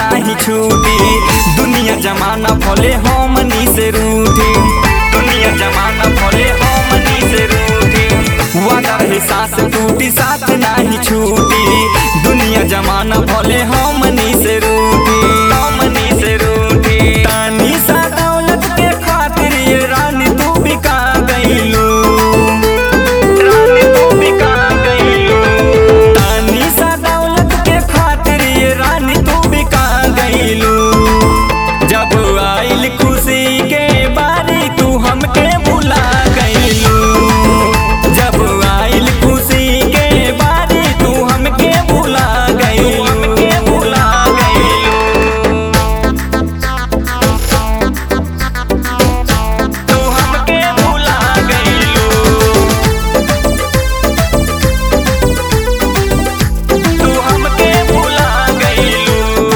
नहीं छूटी। दुनिया जमाना भले हमनी से रूठी, दुनिया जमाना भले हमनी से रूठी। वादा रहे सांस टूटी साथ नहीं छूटी। दुनिया जमाना भले हमनी से रूठी, हमनी से रूठी। तानी सा दौलत के खातिर ये रानी तू बिका गईलू, रानी तू बिका गईलू। तानी सा दौलत के खातिर ये रानी तू बिका गईलू। जब आइल खुशी के बारी तू हमके भुला गईलू। जब आइल खुशी के बारी तू हमके भुला गईलू, हमके भुला गईलू। तू हमके भुला गईलू, तू हमके भुला गईलू।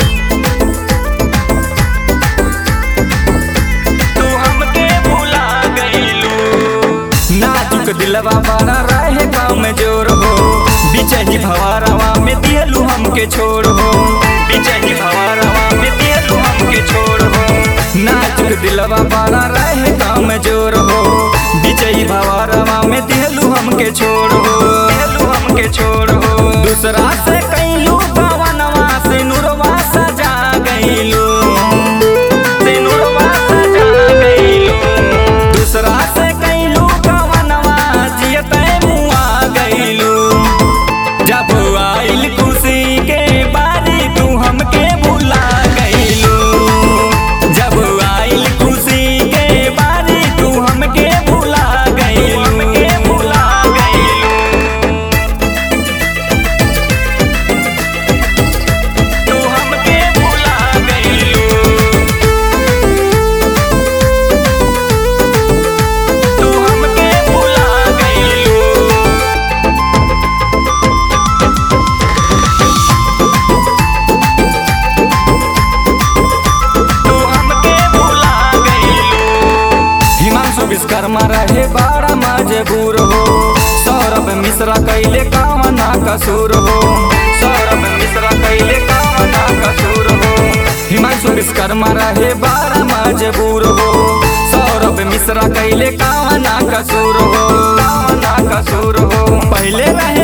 तू हमके भुला गईलू। नाजुक दिलवा बड़ा रहे गाँव में जोर हो। बिचही भवारवा में दियलू हमके छोड़ हो, बिचही भवारवा में दियलू हमके छोड़ हो। नाजुक दिलवा बड़ा रहे गाँव में जोर हो। बिचही भवारवा में दियलू हमके छोड़ हो, दियलू हमके छोड़ हो। दूसरा से कैलू पवनवा से नुरवा सजा गईलू, से नुरवा सजा गईलू। दूसरा से कैलू पवनवा जियते मुआ गईलू। जब आइल खुशी के बारी तू हमके भुला गईलू। जब आइल खुशी के बारी तू हमके भुला गईलू, हमके भुला गईलू। तू हमके भुला गईलू, तू हमके भुला गईलू। तू हमके भुला गईलू। हिमांशु विश्वकर्मा रहे बड़ा मजबूर हो। सौरभ मिश्रा कैले कामना कसूर हो, सौरभ मिश्रा कैले कामना कसूर हो। हिमांशु विश्वकर्मा रहे बड़ा मजबूर हो। सौरभ मिश्रा कैले कामना कसूर हो, कामना कसूर हो। पहले रहे